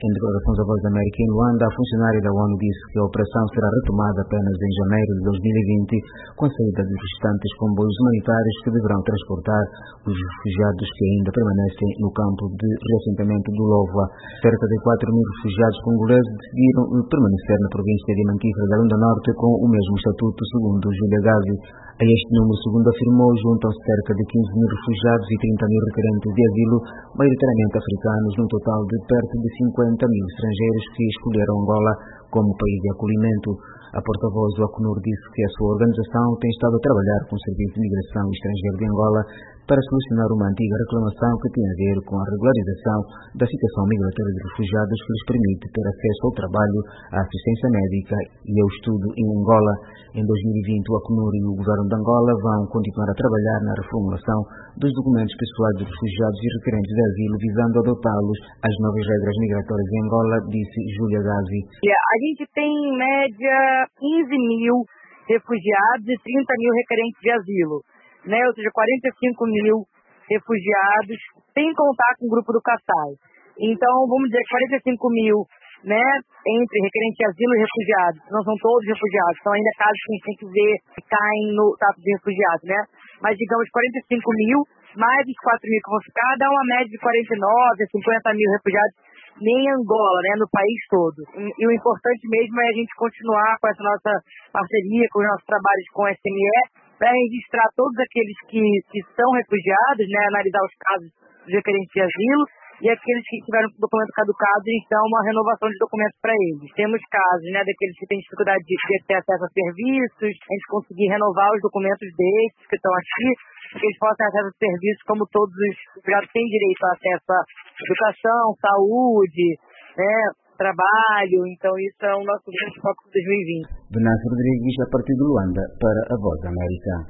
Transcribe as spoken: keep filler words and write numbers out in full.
Em declarações à Voz da América em Luanda, a funcionária da ONU disse que a operação será retomada apenas em janeiro de dois mil e vinte, com a saída dos restantes comboios humanitários que deverão transportar os refugiados que ainda permanecem no campo de reassentamento do Lova. Cerca de quatro mil refugiados congoleses decidiram permanecer na província de Manquifra da Lunda Norte com o mesmo estatuto, segundo Júlia Gazi. A este número, segundo afirmou, juntam-se cerca de quinze mil refugiados e trinta mil requerentes de asilo, maioritariamente africanos, num total de perto de cinquenta mil estrangeiros que escolheram Angola como país de acolhimento. A porta-voz do Acnur disse que a sua organização tem estado a trabalhar com o Serviço de Migração Estrangeira de Angola para solucionar uma antiga reclamação que tem a ver com a regularização da situação migratória de refugiados que lhes permite ter acesso ao trabalho, à assistência médica e ao estudo em Angola. Em dois mil e vinte, o Acnur e o Governo de Angola vão continuar a trabalhar na reformulação dos documentos pessoais dos refugiados e requerentes de asilo, visando adotá-los às novas regras migratórias em Angola, disse Júlia Gazi. A gente tem, em média, quinze mil refugiados e trinta mil requerentes de asilo, né? Ou seja, quarenta e cinco mil refugiados, sem contar com o grupo do Kassai. Então, vamos dizer, quarenta e cinco mil, né, entre requerentes de asilo e refugiados. Não são todos refugiados, são ainda casos que a gente tem que ver que caem no status de refugiados, né? Mas, digamos, quarenta e cinco mil, mais os quatro mil que vão ficar, dá uma média de quarenta e nove, cinquenta mil refugiados nem Angola, né, no país todo. E o importante mesmo é a gente continuar com essa nossa parceria, com os nossos trabalhos com o S M E, para registrar todos aqueles que, que são refugiados, né, analisar os casos de requerentes de asilo, e aqueles que tiveram documento caducado, então uma renovação de documentos para eles. Temos casos, né, daqueles que têm dificuldade de, de ter acesso a serviços, a gente conseguir renovar os documentos desses que estão aqui, que eles possam ter acesso a serviços como todos os refugiados têm direito a acesso a educação, saúde, né, trabalho. Então isso é o nosso grande foco de dois mil e vinte. Venâncio Rodrigues, a partir de Luanda, para a Voz da América.